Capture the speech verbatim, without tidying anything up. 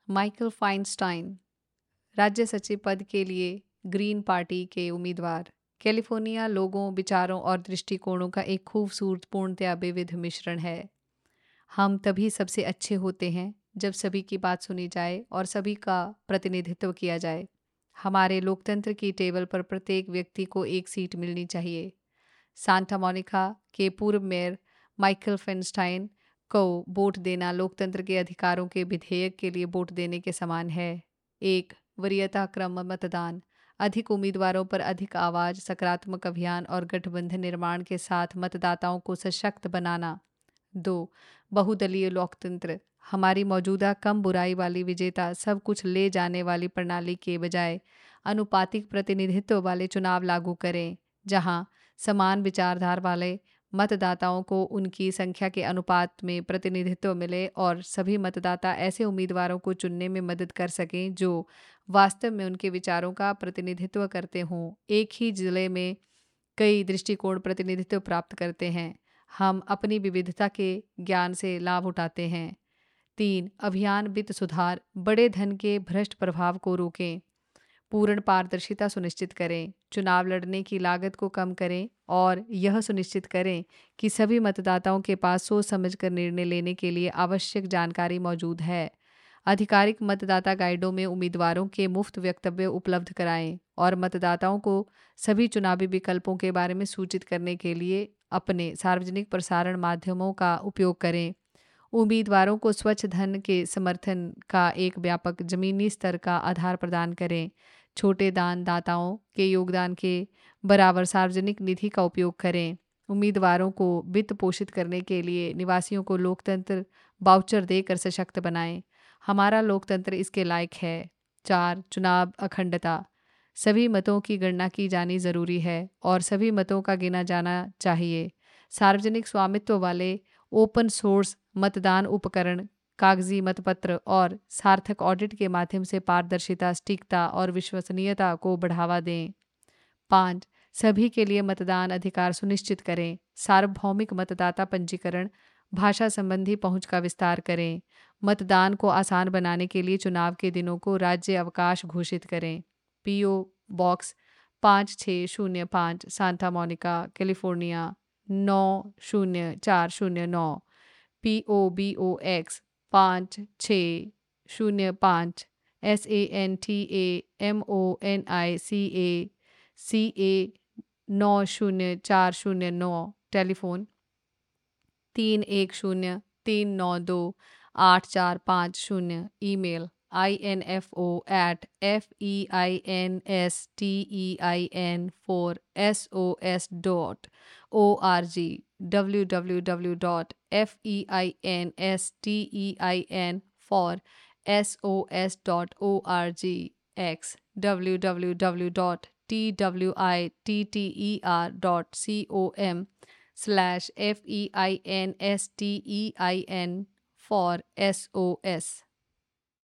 Michael फाइनस्टाइन राज्य सचिव पद के लिए ग्रीन पार्टी के उम्मीदवार। कैलिफोर्निया लोगों, विचारों और दृष्टिकोणों का एक खूबसूरतपूर्णतया विविध मिश्रण है। हम तभी सबसे अच्छे होते हैं जब सभी की बात सुनी जाए और सभी का प्रतिनिधित्व किया जाए। हमारे लोकतंत्र की टेबल पर प्रत्येक व्यक्ति को एक सीट मिलनी चाहिए। सांता मोनिका के पूर्व मेयर माइकल फाइनस्टाइन को वोट देना लोकतंत्र के अधिकारों के विधेयक के लिए वोट देने के समान है। एक, वरीयता क्रम मतदान। अधिक उम्मीदवारों पर अधिक आवाज़, सकारात्मक अभियान और गठबंधन निर्माण के साथ मतदाताओं को सशक्त बनाना। दो, बहुदलीय लोकतंत्र। हमारी मौजूदा कम बुराई वाली विजेता सब कुछ ले जाने वाली प्रणाली के बजाय अनुपातिक प्रतिनिधित्व वाले चुनाव लागू करें, जहां समान विचारधारा वाले मतदाताओं को उनकी संख्या के अनुपात में प्रतिनिधित्व मिले और सभी मतदाता ऐसे उम्मीदवारों को चुनने में मदद कर सकें जो वास्तव में उनके विचारों का प्रतिनिधित्व करते हों। एक ही जिले में कई दृष्टिकोण प्रतिनिधित्व प्राप्त करते हैं। हम अपनी विविधता के ज्ञान से लाभ उठाते हैं। तीन, अभियान वित्त सुधार। बड़े धन के भ्रष्ट प्रभाव को रोकें, पूर्ण पारदर्शिता सुनिश्चित करें, चुनाव लड़ने की लागत को कम करें और यह सुनिश्चित करें कि सभी मतदाताओं के पास सोच समझकर निर्णय लेने के लिए आवश्यक जानकारी मौजूद है। आधिकारिक मतदाता गाइडों में उम्मीदवारों के मुफ्त वक्तव्य उपलब्ध कराएं और मतदाताओं को सभी चुनावी विकल्पों के बारे में सूचित करने के लिए अपने सार्वजनिक प्रसारण माध्यमों का उपयोग करें। उम्मीदवारों को स्वच्छ धन के समर्थन का एक व्यापक जमीनी स्तर का आधार प्रदान करें। छोटे दान दाताओं के योगदान के बराबर सार्वजनिक निधि का उपयोग करें। उम्मीदवारों को वित्त पोषित करने के लिए निवासियों को लोकतंत्र वाउचर देकर सशक्त बनाएं। हमारा लोकतंत्र इसके लायक है। चार, चुनाव अखंडता। सभी मतों की गणना की जानी जरूरी है और सभी मतों का गिना जाना चाहिए। सार्वजनिक स्वामित्व वाले ओपन सोर्स मतदान उपकरण, कागजी मतपत्र और सार्थक ऑडिट के माध्यम से पारदर्शिता, सटीकता और विश्वसनीयता को बढ़ावा दें। पाँच, सभी के लिए मतदान अधिकार सुनिश्चित करें। सार्वभौमिक मतदाता पंजीकरण, भाषा संबंधी पहुंच का विस्तार करें। मतदान को आसान बनाने के लिए चुनाव के दिनों को राज्य अवकाश घोषित करें। पीओ बॉक्स पाँच छः शून्य पाँच, सांता मोनिका, कैलिफोर्निया नौ शून्य चार शून्य नौ। P O B O X पाँच छः शून्य पाँच, S A N T A M O N I C A C A नौ शून्य चार शून्य नौ। टेलीफोन तीन एक शून्य तीन नौ दो आठ चार पाँच शून्य। Email I N F O at F E I N S T E I N four S O S dot O R G W W W dot F E I N S T E I N four S O S dot O R G. X W W W dot T W I T T E R dot C O M slash F E I N S T E I N four S O S.